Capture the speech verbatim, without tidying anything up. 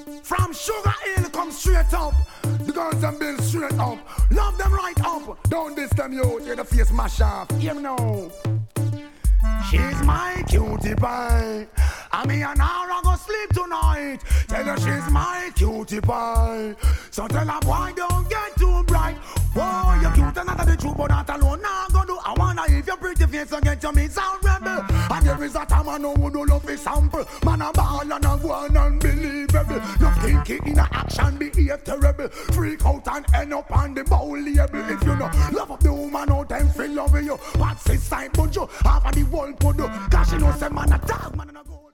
From Sugar Hill, come straight up. The girls them build straight up. Love them right up. Don't diss them, yo. Take the face mash off. Hear me now. She's my cutie pie. I mean, an hour I go sleep tonight. Tell her she's my cutie pie. So tell her, boy, don't get too bright. Whoa, you're cute and not the truth, but not alone. Now go do. I wanna if your pretty face and get your me sound rebel. And there is a time I know who do love a sample. Man, a ball and a one unbelievable. You think it in a action, behave terrible. Freak out and end up on the bowl label. If you know, love up the woman out and feel love you. What's his side, but you half of the world put do. Cause she knows a man a dog, man and a go.